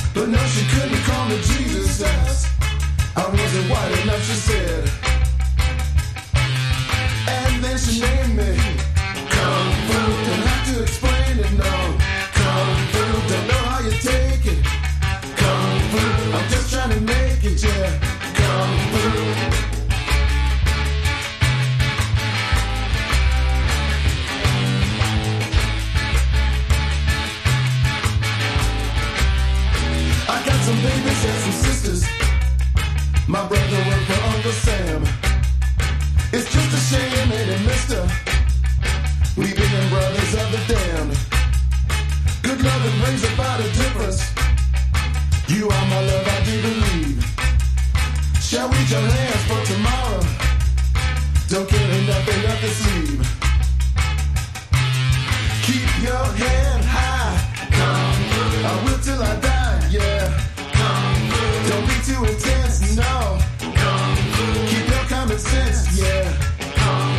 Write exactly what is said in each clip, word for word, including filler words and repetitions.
But no, she couldn't call me Jesus, as I wasn't white enough, she said. And then she named me Kung Fu. Don't have to explain it, no. Kung Fu, don't know how you take it. Kung Fu, I'm just trying to make it, yeah. Kung Fu. I got some babies and some sisters. My brother worked for Uncle Sam. It's just a shame, ain't it, mister? We being brothers of the damned. Good loving brings about a difference. You are my love, I do believe. Shall we join hands for tomorrow? Don't carry nothing up the sleeve. Keep your head high. Come, I will till I die, yeah. Come, don't be too intense, no. Come, keep your common sense, yeah. Come,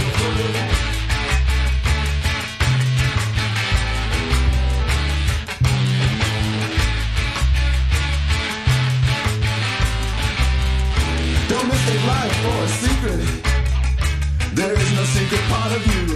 don't mistake life for a secret. There is no secret part of you.